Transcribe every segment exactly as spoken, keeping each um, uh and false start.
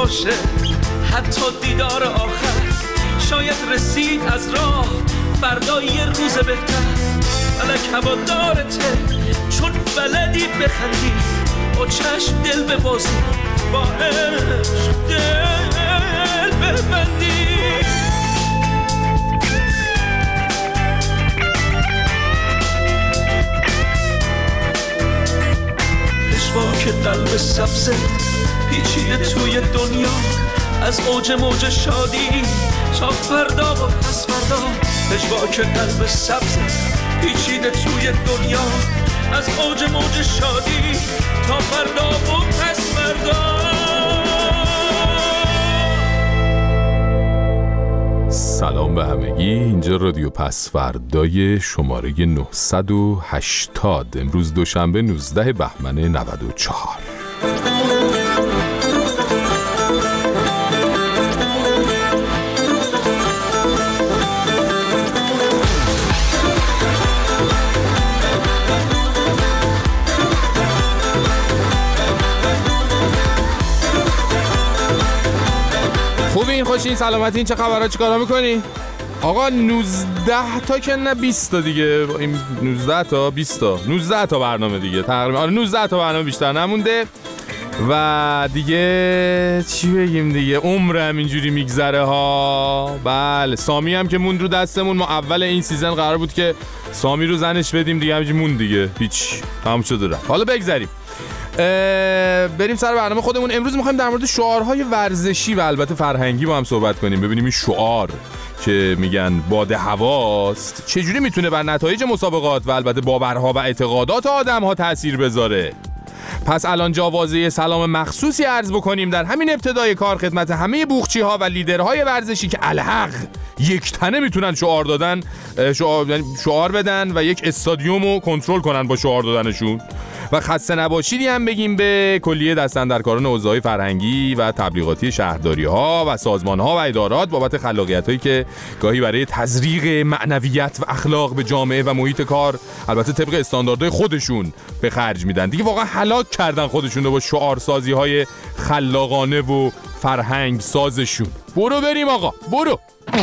باشه، حتی دیدار آخر شاید رسید از راه فردا یه روز بهتر. فلک هوادارته چون بلدی بخندی، با چشم دل ببازی، با عشق دل ببندی. پشواک قلب سبزه پیچیده توی دنیا، از اوج موج شادی تا فردا و پس فردا. پشواک قلب سبزه پیچیده توی دنیا، از اوج موج شادی تا فردا و پس فردا. سلام به همگی، اینجا رادیو پس فردای شماره نهصد و هشتاد. امروز دوشنبه نوزده بهمن نود و چهار. خوبین؟ خوشین؟ سلامتین؟ چه خبرها؟ چی کارا میکنی؟ آقا نوزده تا که نه بیست تا دیگه، این نوزده تا بیست تا نوزده تا برنامه دیگه تقریبا. آره نوزده تا برنامه بیشتر نمونده و دیگه چی بگیم دیگه، عمر همینجوری میگذره ها. بله سامی هم که موند رو دستمون. ما اول این سیزن قرار بود که سامی رو زنش بدیم، دیگه همینجوری موند دیگه، هیچ تموم شده رفت. حالا بگذریم بریم سر برنامه خودمون. امروز میخوایم در مورد شعارهای ورزشی و البته فرهنگی با هم صحبت کنیم. ببینیم این شعار که میگن باد هواست چجوری میتونه بر نتایج مسابقات و البته باورها و اعتقادات آدمها تأثیر بذاره. پس الان جاوازه سلام مخصوصی عرض بکنیم در همین ابتدای کار خدمت همه بوقچی ها و لیدرهای ورزشی که الحق یک تنه میتونن شعار دادن شعار, شعار بدن و یک استادیوم رو کنترل کنن با شعار دادنشون. و خسته نباشیدی هم بگیم به کلیه دستاندرکاران حوزه‌های فرهنگی و تبلیغاتی شهرداری‌ها و سازمان‌ها و ادارات بابت خلاقیتایی که گاهی برای تزریق معنویت و اخلاق به جامعه و محیط کار البته طبق استانداردهای خودشون به خرج میدن. دیگه واقعا هلاک کردن خودشون رو با شعارسازی‌های خلاقانه و فرهنگ سازشون. برو بریم آقا، برو.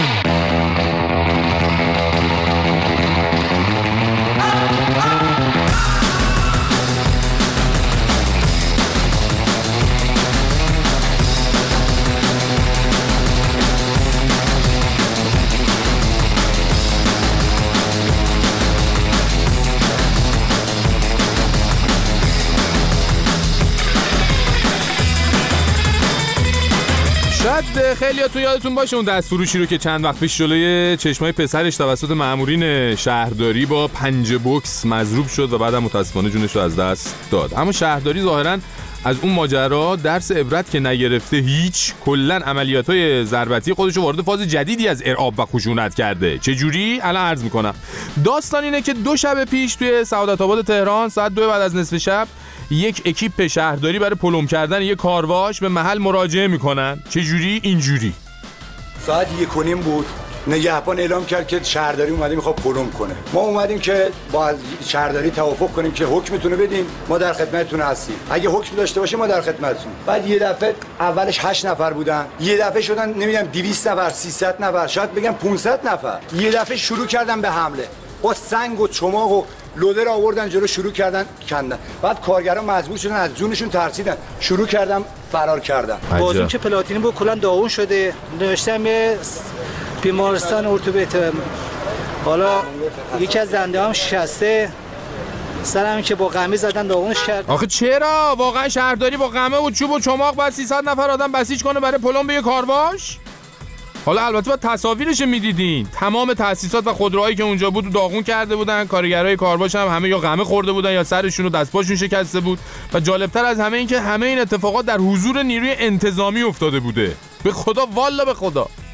خیلی ها تو یادتون باشه اون دستفروشی رو که چند وقت پیش جلوی چشمای پسرش توسط مامورین شهرداری با پنجه بوکس مضروب شد و بعدم متاسفانه جونش رو از دست داد. اما شهرداری ظاهراً از اون ماجرا درس عبرت که نگرفته هیچ، کلاً عملیات‌های ضربتی خودش رو وارد فاز جدیدی از ارعاب و خشونت کرده. چه جوری؟ الان عرض میکنم. داستان اینه که دو شب پیش توی سعادت آباد تهران ساعت دو بعد از نصف شب یک اکیپ شهرداری برای پلم کردن یک کارواش به محل مراجعه میکنن. چه جوری؟ اینجوری. ساعت یک و نیم بود، نگهبان اعلام کرد که شهرداری اومده میخواد پلم کنه. ما اومدیم که با شهرداری توافق کنیم که حکمتون رو بدیم، ما در خدمتتون هستیم. اگه حکم داشته باشه ما در خدمتتون. بعد یه دفعه اولش هشت نفر بودن، یه دفعه شدن نمیدونم دویست نفر، سیصد نفر، شاید بگم پانصد نفر. یه دفعه شروع کردن به حمله با سنگ و چماق و لودر آوردن جلو، شروع کردن کندن. بعد کارگران مجبور شدن از جونشون ترسیدن، شروع کردن فرار کردن. بازون که پلاتینی با کلا داغون شده، نوشتم یه بیمارستان ارتوپد. حالا یکی از دنده هم شکسته، سرم که با قمی زدن داغونش کرد. آخه چرا؟ واقعا شهرداری با قمه و چوب و چماق بعد سیصد نفر آدم بسیج کنه برای پلم به یه کارواش؟ حالا البته با تصاویرش میدیدین، تمام تأسیسات و خودروهایی که اونجا بود داغون کرده بودن، کارگرای کارواش هم همه یا غمه خورده بودن یا سرشون و دستپاشون شکسته بود و جالبتر از همه این که همه این اتفاقات در حضور نیروی انتظامی افتاده بوده. به خدا، والا به خدا.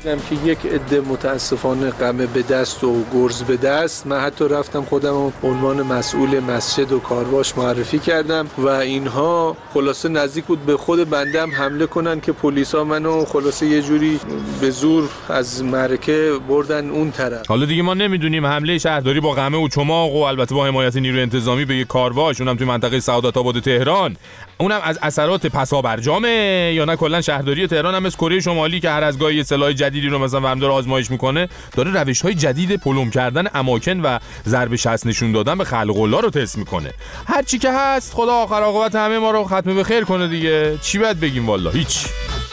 دیدم که یک عده متاسفانه غم به دست و گرز به دست. من حتی رفتم خودم عنوان مسئول مسجد و کارواش معرفی کردم و اینها خلاصه نزدیک بود به خود بنده هم حمله کنن که پلیسا منو خلاصه یه جوری به زور از معرکه بردن اون طرف. حالا دیگه ما نمیدونیم حمله شهرداری با غمه و چماق و البته با حمایت نیروی انتظامی به یک کارواش، اونم توی منطقه سعادت آباد تهران، اونم از اثرات پسابرجامه یا نه کلا شهرداری تهران هم از کره شمالی که هر از گاهی یه سلاح جدیدی رو مثلا ورم داره آزمایش میکنه، داره روش‌های جدید پلم کردن اماکن و ضرب شست نشون دادن به خلق الله رو تست میکنه. هر چی که هست خدا آخر عاقبت همه ما رو ختم به خیر کنه دیگه. چی باید بگیم والله هیچ.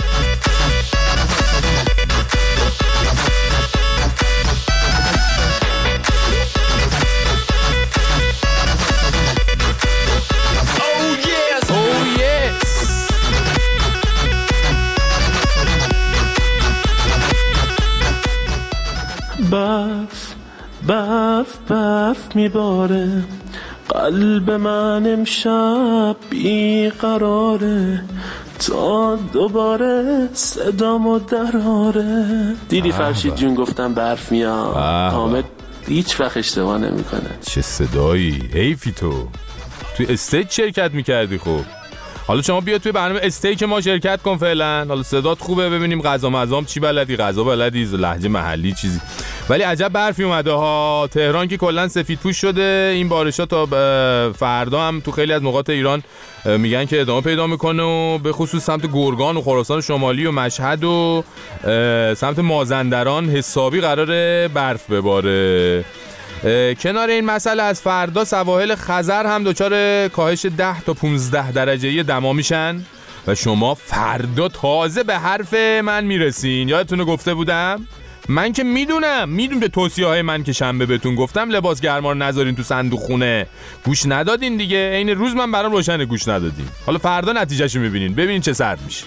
برف برف برف میباره، قلب من امشب بیقراره، تا دوباره صدامو دراره. دیدی فرشید جون گفتم برف میاد. حامد هیچ وقت اشتباه نمیکنه. چه صدایی حیفی تو توی استیج شرکت میکردی. خب حالا شما بیا توی برنامه استیک ما شرکت کن فعلا. حالا صدات خوبه، ببینیم غذا مزام چی بلدی، غذا بلدی، لهجه محلی چیزی. ولی عجب برفی اومده ها. تهران که کلا سفیدپوش شده. این بارشا تا فردا هم تو خیلی از نقاط ایران میگن که ادامه پیدا میکنه و به خصوص سمت گرگان و خراسان شمالی و مشهد و سمت مازندران حسابی قراره برف بباره. کنار این مسئله از فردا سواحل خزر هم دچار کاهش ده تا پونزده درجه‌ای دما میشن و شما فردا تازه به حرف من میرسین. یادتونه گفته بودم؟ من که میدونم میدون به توصیه‌های من که شنبه بهتون گفتم لباس گرما رو نذارین تو صندوق خونه. گوش ندادین دیگه. عین روز من برام روشنه گوش ندادین. حالا فردا نتیجهشو میبینین. ببینین چه سرد میشه.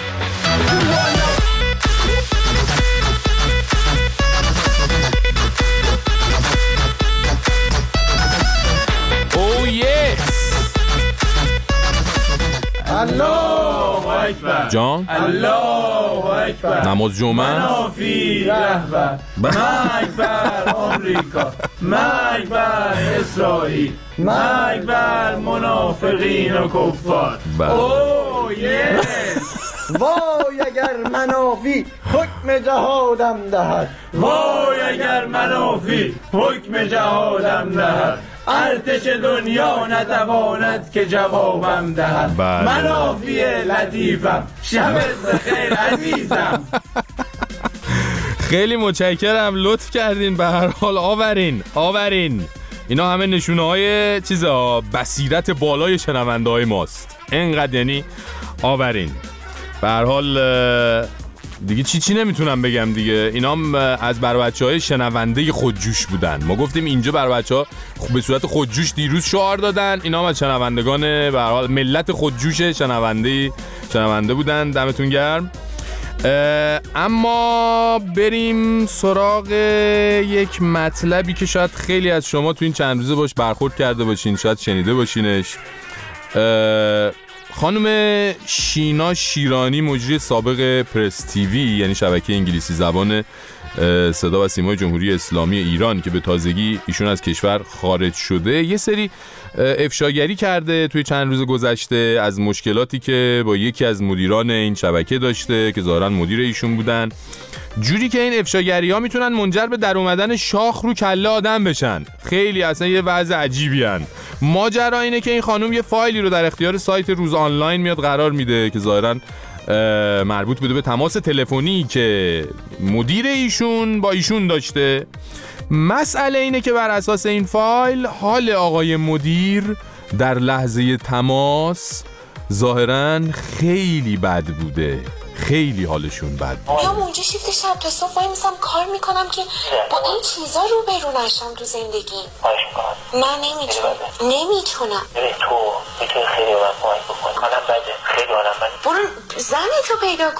الله اکبر جان الله اکبر نماز جمعه منافی رهبر مرگ بر آمریکا مرگ بر اسرائیل مرگ بر منافقین و کفار. اوه یس وای اگر منافی حکم جهادم دهد، وای اگر منافی حکم جهادم دهد، ارتش دنیا نتواند که جوابم دهد. منافی لطیفم شبت بخیر عزیزم. خیلی متشکرم، لطف کردین. به هر حال آورین آورین اینا همه نشونه های چیزا بصیرت بالای شنونده های ماست. اینقدر یعنی آورین. به هر حال دیگه چی چی نمیتونم بگم دیگه. اینا هم از بر بچه‌های شنونده خودجوش بودن. ما گفتیم اینجا بر بچه‌ها به صورت خودجوش دیروز شعار دادن، اینا هم از شنوندگان به هر حال ملت خودجوش شنونده شنونده بودن. دمتون گرم. اما بریم سراغ یک مطلبی که شاید خیلی از شما تو این چند روزه باش برخورد کرده باشین، شاید شنیده باشینش. خانم شینا شیرانی، مجری سابق پرس تیوی یعنی شبکه انگلیسی زبان صدا و سیمای جمهوری اسلامی ایران که به تازگی ایشون از کشور خارج شده، یه سری افشاگری کرده توی چند روز گذشته از مشکلاتی که با یکی از مدیران این شبکه داشته که ظاهراً مدیر ایشون بودن، جوری که این افشاگری ها میتونن منجر به در اومدن شاخ رو کله آدم بشن. خیلی اصلا یه وضع عجیبی هن. ماجرا اینه که این خانم یه فایلی رو در اختیار سایت روز آنلاین میاد قرار میده که ظاهراً مربوط بوده به تماس تلفنی که مدیر ایشون با ایشون داشته. مسئله اینه که بر اساس این فایل حال آقای مدیر در لحظه تماس ظاهراً خیلی بد بوده. خیلی حالشون بد. میام اونجا شیفت شب تا صبح وای میسم کار میکنم که با این چیزا رو برو نشم تو زندگی. من نمیتونم نمیتونم ببین تو میتونی خیلی من کمک بکنی. حالم بده، خیلی حالم بده. برو زنتو پیدا کن.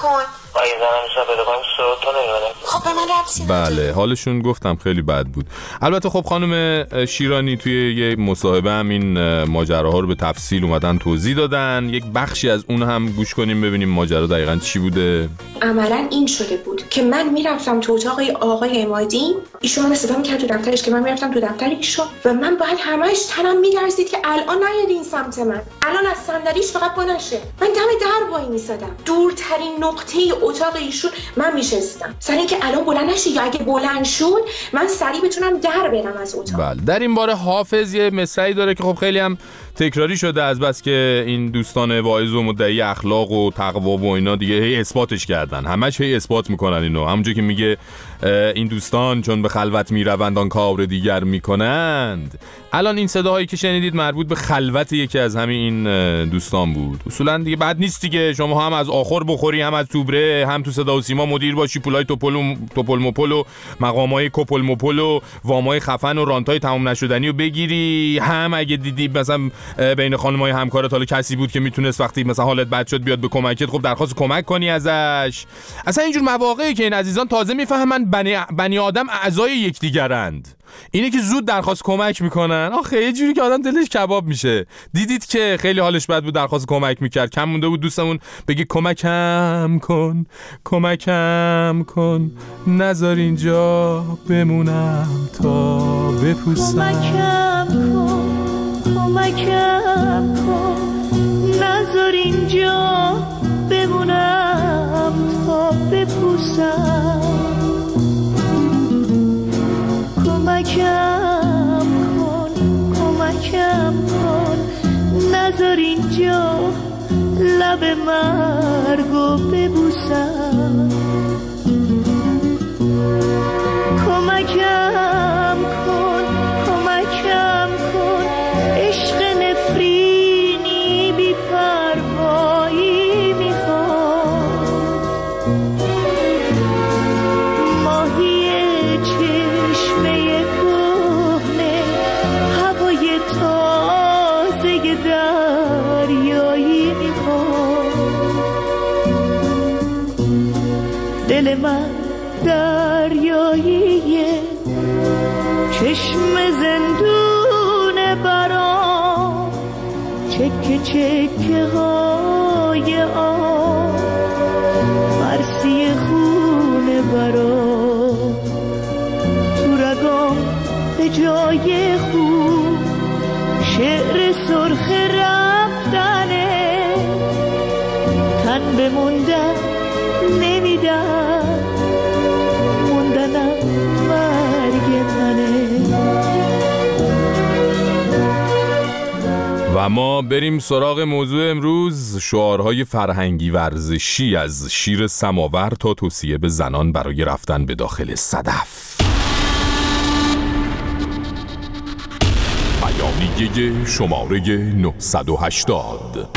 اگه زنم میشه پیدا کنیم صورت تو نمیبرم. خب به من ربطی نداره. بله حالشون گفتم خیلی بد بود. البته خب خانم شیرانی توی یه مصاحبه هم این ماجراها رو به تفصیل اومدن توضیح دادن. یک بخشی از اون هم گوش کنیم ببینیم ماجرا دقیقاً چی بوده. عملاً این شده بود که من میرفتم تو اتاق آقای امادی، ایشون من استفاده می‌کرد تو دفترش که من میرفتم تو دفتر ایشون و من باید همش تنم می‌لرزید که الان نیاد این سمت من، الان از صندلیش فقط پا نشه. من دم در وای می‌سادم، دورترین نقطه اتاق ایشون من میشستم سر اینکه الان بلند نشه، یا اگه بلند شد من سریع بتونم در برم از اتاق. بله در این باره حافظ یه مصرعی داره که خب خیلی هم تکراری شده از بس که این دوستان واعظ و مدعی اخلاق و تقوا و اینا دیگه هی اثباتش کردن، همش هی اثبات میکنن اینو. همونجوری که میگه این دوستان چون به خلوت میروند آن کار دیگر میکنند. الان این صداهایی که شنیدید مربوط به خلوت یکی از همین این دوستان بود. اصولا دیگه بد نیست دیگه شما هم از آخر بخوری، هم از توبره، هم تو صدا و سیما مدیر باشی، پولای توپل و توپل مپل و مقامای کوپل مپل و وامای خفن و رانتای تمام نشدنی رو بگیری. هم اگه دیدی مثلا بین خانمای همکارت حالا کسی بود که میتونست وقتی مثلا حالت بد شد بیاد به کمکت، خب درخواست کمک کنی ازش. اصلا اینجور مواقعی که این عزیزان تازه میفهمن بنی, بنی آدم اعضای یکدیگرند، اینه که زود درخواست کمک میکنن. آخه یه جوری که آدم دلش کباب میشه. دیدید که خیلی حالش بد بود درخواست کمک میکرد، کم مونده بود دوستمون بگه کمکم کن کمکم کن نذار اینجا بمونم تا بپوسم، کمکم کن کمکم کن نذار اینجا بمونم تا بپوسم، کمکم کن کمکم کن نذار اینجا لب مرگو ببوسم، کمکم کن کمکم کن عشق نفرینی بی پروایی میخوام، ماهی چشمه کهنه هوای تازه دریایی میخوام، دل من دریاییه چشم زندون برام، چکه چکه های آب مرسی خونه برام، تو رگام به جای خوب شعر سرخ رفتنه، تن بموندن نمیدن موندنم مرگ منه. و ما بریم سراغ موضوع امروز، شعارهای فرهنگی ورزشی از شیر سماور تا توصیه به زنان برای رفتن به داخل صدف. بیانیه شماره نهصد و هشتاد.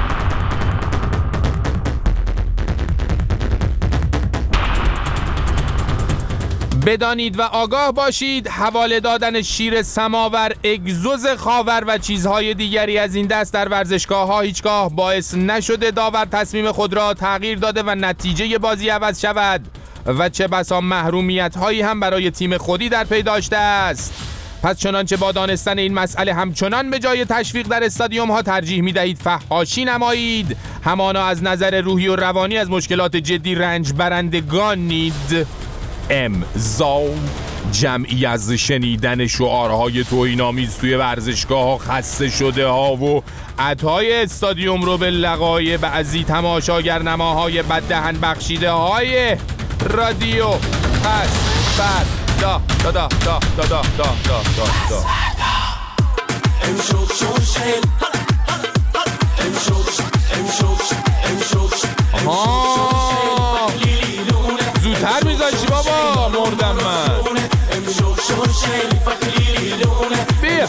بدانید و آگاه باشید حواله دادن شیر سماور، اگزوز خاور و چیزهای دیگری از این دست در ورزشگاه ها هیچگاه باعث نشده داور تصمیم خود را تغییر داده و نتیجه بازی عوض شود و چه بسا محرومیت هایی هم برای تیم خودی در پی داشته است. پس چنانچه با دانستن این مسئله همچنان به جای تشویق در استادیوم ها ترجیح می دهید فحاشی نمایید، همانا از نظر روحی و روانی از مشکلات جدی رنج برندگانید. امضا جمعی از شنیدن شعارهای توهین‌آمیز توی ورزشگاه ها خسته شده ها و عطای استادیوم رو به لقای بعضی تماشاگر نماهای بددهن بخشیده های رادیو پس بر دا دا دا دا دا دا دا دا دا دا آها زودتر میذاشی بابا، مردم من. بیا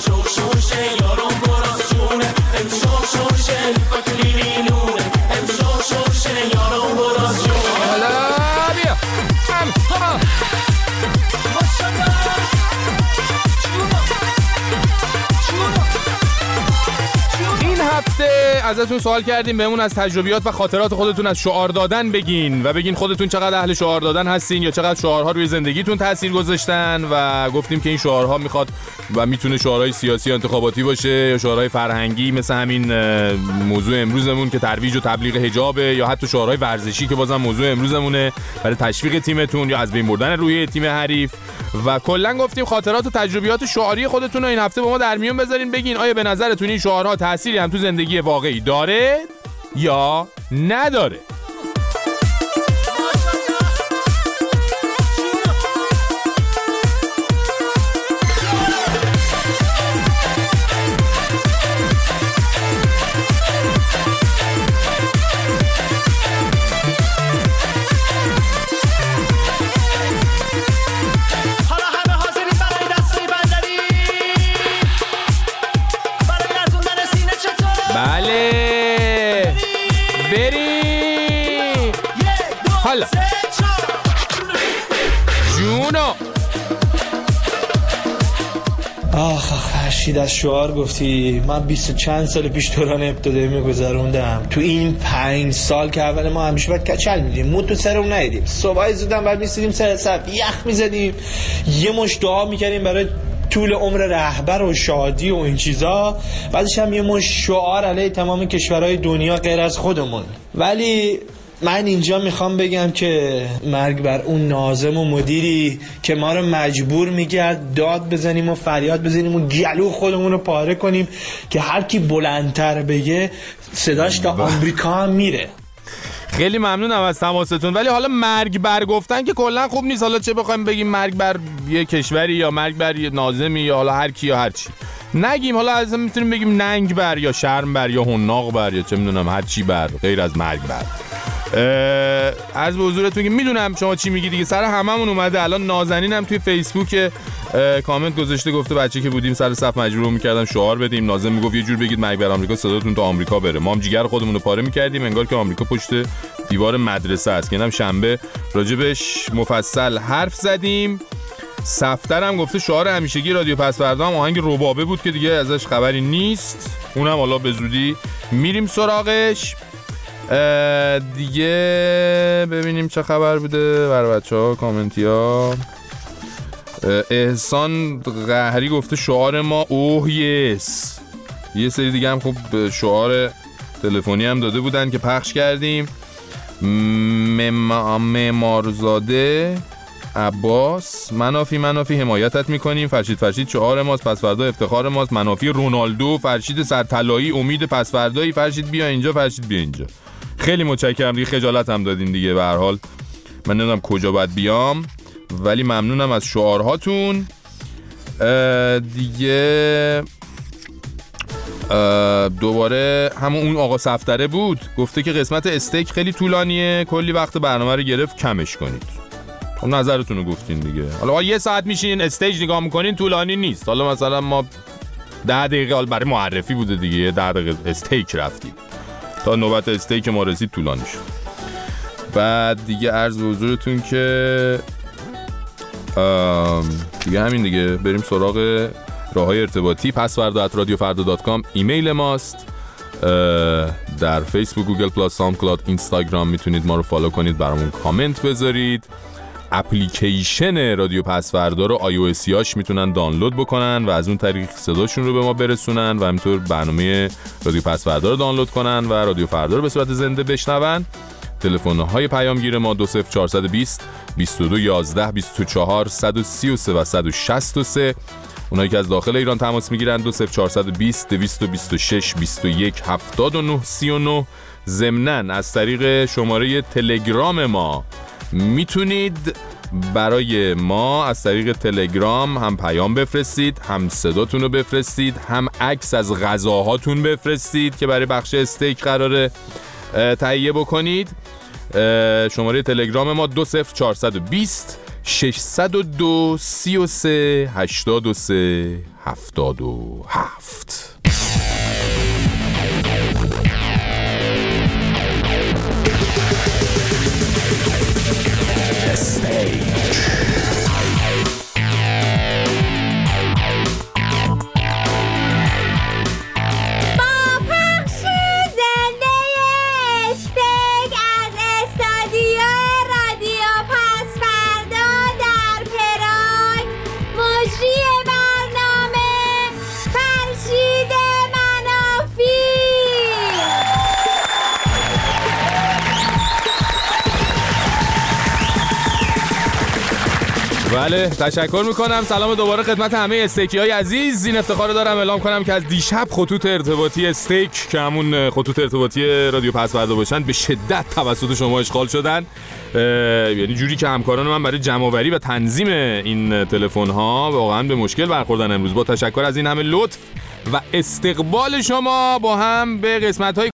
حالا بیا هفته ازتون سوال کردیم بهمون از تجربیات و خاطرات خودتون از شعار دادن بگین و بگین خودتون چقدر اهل شعار دادن هستین یا چقدر شعارها روی زندگیتون تاثیر گذاشتن و گفتیم که این شعارها میخواد و میتونه شعارهای سیاسی یا انتخاباتی باشه یا شعارهای فرهنگی مثل همین موضوع امروزمون که ترویج و تبلیغ حجابه یا حتی شعارهای ورزشی که بازم موضوع امروزمونه برای تشویق تیمتون یا از بین بردن روحیه تیم حریف و کلا گفتیم خاطرات و تجربیات شعاری خودتون رو این هفته با ما در میون بذارین بگین آیا به نظرتون این شعارها تأثیری هم تو زندگی واقعی داره یا نداره. بله بریم حالا جونو آخ آخ فرشید از شعار گفتی. من بیست چند سال پیش دوران ابتدایی میگذروندم. تو این پنج سال که اول ما همیشه باید کچل میدیم مو تو سرمون ندیدیم. صبحای زودم بعد میسیدیم سر صف یخ میزدیم یه مش دعا میکردیم برای طول عمر رهبر و شادی و این چیزا. بعدش هم یه مش شعار علیه تمام کشورهای دنیا غیر از خودمون. ولی من اینجا میخوام بگم که مرگ بر اون ناظم و مدیری که ما رو مجبور میکرد داد بزنیم و فریاد بزنیم و گلو خودمون رو پاره کنیم که هر کی بلندتر بگه صداش تا آمریکا هم میره. خیلی ممنونم از تماستون. ولی حالا مرگ بر گفتن که کلا خوب نیست. حالا چه بخوایم بگیم مرگ بر یه کشوری یا مرگ بر یه ناظمی یا حالا هر کی یا هر چی نگیم. حالا از میتونیم بگیم ننگ بر یا شرم بر یا حناق بر یا چه میدونم هر چی بر غیر از مرگ بر. از به حضورتون که میدونم شما چی میگی دیگه سر هممون اومده. الان نازنین هم توی فیسبوک کامنت گذاشته گفته بچه که بودیم سر صف مجبور میکردن شعار بدیم. نازم میگفت یه جور بگید مرگ بر آمریکا صداتون تا آمریکا بره. ما هم جیگر خودمون رو پاره میکردیم انگار که آمریکا پشت دیوار مدرسه است. که اینم شنبه راجبش مفصل حرف زدیم. صفتر هم گفته شعار همیشگی رادیو پسوردا هم آهنگ ربابه بود که دیگه ازش خبری نیست. اونم حالا به زودی میریم سراغش. دیگه ببینیم چه خبر بوده برای بچه ها کامنتی ها. احسان قهری گفته شعار ما اوه یس. یه سری دیگه هم خب شعار تلفنی هم داده بودن که پخش کردیم. معمارزاده عباس منافی منافی حمایتت میکنیم. فرشید فرشید شعار ماست پسوردا افتخار ماست. منافی رونالدو فرشید سرطلایی امید پسوردایی. فرشید بیا اینجا فرشید بیا اینجا. خیلی متشکرم دیگه خجالت هم دادین دیگه. به هر حال من نمیدونم کجا باید بیام ولی ممنونم از شعارهاتون. دیگه دوباره همون اون آقا صفتره بود گفته که قسمت استیک خیلی طولانیه کلی وقت برنامه رو گرفت کمش کنید. خب نظرتون رو گفتین دیگه. حالا یه ساعت میشین استیج نگاه میکنین طولانی نیست. حالا مثلا ما ده دقیقه حال برای معرفی بوده دیگه ده دقیقه استیک رفتیم تا نوبت استیک ما رسید طولانی شد. بعد دیگه عرض به حضورتون که دیگه همین دیگه بریم سراغ راه‌های ارتباطی. پسوردا ات رادیو فردا دات کام ایمیل ماست. در فیسبوک، گوگل پلاس، ساوند کلاود، اینستاگرام میتونید ما رو فالو کنید برامون کامنت بذارید. اپلیکیشن رادیو پسوردا رو آی او اسیاش میتونن دانلود بکنن و از اون طریق صداشون رو به ما برسونن و همینطور برنامه رادیو پسوردا رو دانلود کنن و رادیو فردا رو به صورت زنده بشنون. تلفن‌های پیامگیر ما دو صفر چهارصد و بیست بیست و دو یازده بیست و چهار صد و سی و سه و صد و شصت و سه. اونایی که از داخل ایران تماس میگیرن دو صفر چهارصد و بیست دویست و بیست و شش بیست و یک هفتاد و نه سی و نه. ضمناً از طریق شماره تلگرام ما میتونید برای ما از طریق تلگرام هم پیام بفرستید هم صداتون رو بفرستید هم عکس از غذاهاتون بفرستید که برای بخش استیک قراره تهیه بکنید. شماره تلگرام ما دو صفر چهارصد و بیست ششصد و دو سی و سه هشتاد و سه هفتاد و هفت. با پخش بله تشکر میکنم. سلام دوباره خدمت همه استیکی های عزیز. این افتخار رو دارم اعلام کنم که از دیشب خطوط ارتباطی استیک که همون خطوط ارتباطی رادیو پسوردا باشن به شدت توسط شما اشغال شدن. یعنی جوری که همکاران من برای جمع‌آوری و تنظیم این تلفن ها واقعا به مشکل برخوردن امروز. با تشکر از این همه لطف و استقبال شما با هم به قسمت های